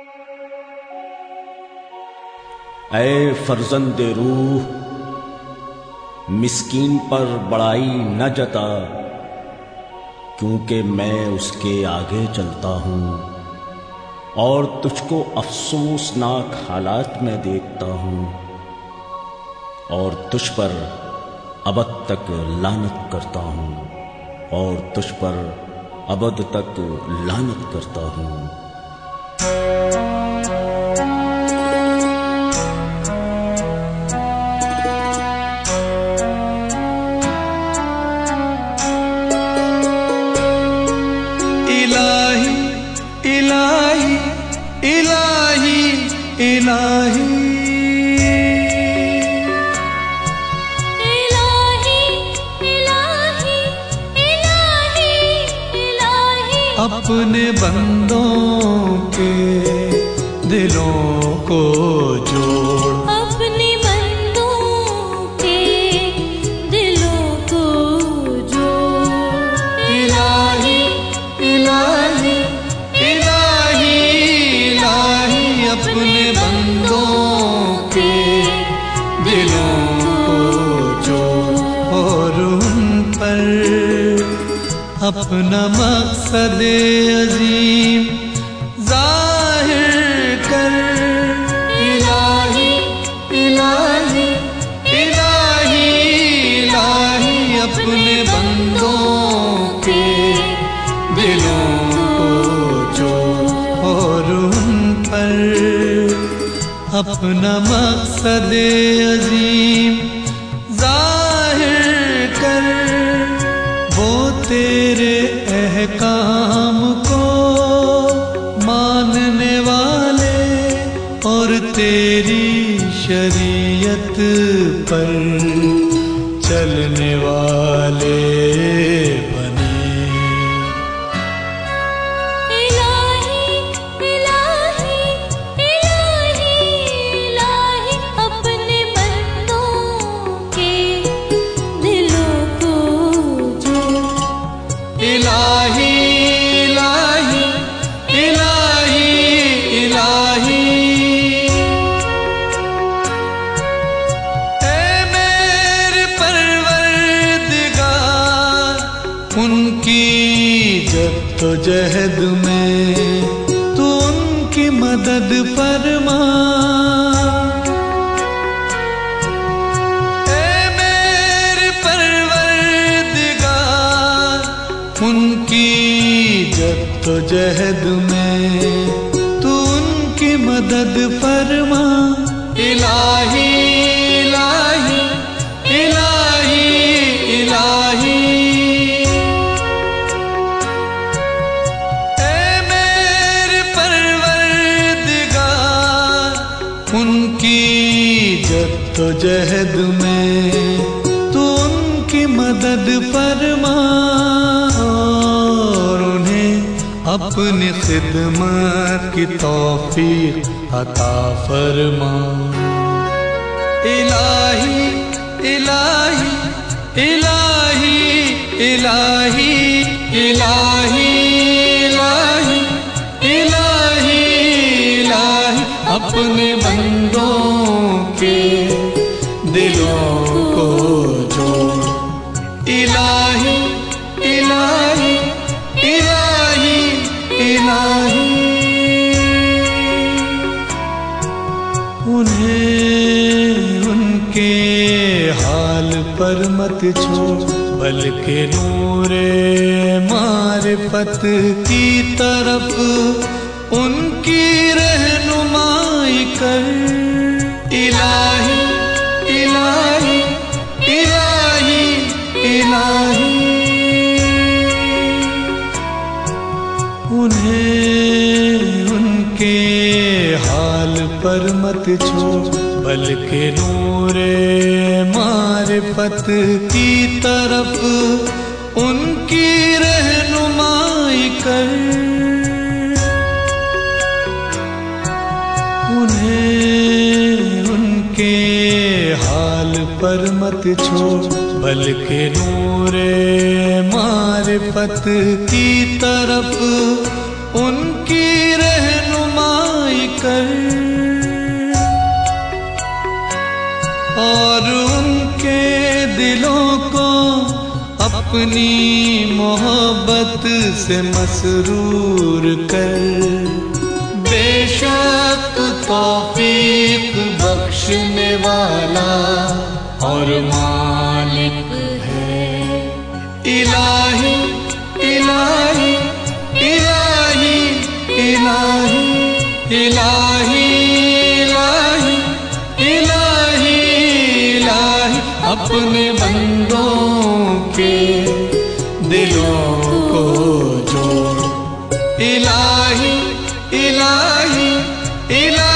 ऐ फर्जंदे रूह, मिस्कीन पर बड़ाई न जता, क्योंकि मैं उसके आगे चलता हूँ और तुझको अफसोसनाक हालात में देखता हूँ और तुझ पर अबद तक लानत करता हूँ और तुझ पर अबद तक लानत करता हूँ। इलाही इलाही इलाही इलाही अपने बंदों के दिलों को जोड़, अपने बंदों के दिलों को जोड़। इलाही इलाही इलाही इलाही अपने बंदों के दिलों को जोड़ और उन पर अपना मकसद अजीम जाहिर कर। इलाही इलाही इलाही इलाही अपने बंदों के दिलों को जोड़ और उन पर अपना मकसद अजीम जाहिर कर। वो तेरे अहकाम को मानने वाले और तेरी शरीयत पर चलने वाले बने। इलाही इलाही इलाही इलाही अपने बंदों के दिलों को जोड़। इलाही इलाही इलाही इलाही ऐ मेरे परवरदिगार, उनकी जद्दोजहद में तू उनकी मदद फरमा। उनकी जद्दोजहद में तू उनकी मदद फरमा। इलाही इलाही इलाही इलाही ऐ मेरे परवरदिगार, उनकी जद्दोजहद में तू उनकी मदद फरमा और उन्हें अपनी खिदमत की तौफीक अता फरमा। इलाही इलाही इलाही इलाही इलाही इलाही इलाही इलाही अपने बंदों के दिलों को जोड़। इलाही इलाही इलाही इलाही उन्हें उनके हाल पर मत छोड़, बल्कि नूरे मारिफत की तरफ उनकी रहनुमाई कर। इलाही इलाही इलाही इलाही उन्हें उनके हाल पर मत छोड़, बल्कि नूरे मारिफत की तरफ उनकी रहनुमाई कर। उन्हें उनके हाल पर मत छोड़, बल्कि नूरे मारिफत की तरफ उनकी रहनुमाई कर और उनके दिलों को अपनी मोहब्बत से मसरूर कर। बेशक तौफीक बख्शने वाला और मालिक है इलाही इलाही इलाही इलाही इलाही इलाही इलाही इलाही अपने बंदों के दिलों को जोड़। इलाही इलाही इलाही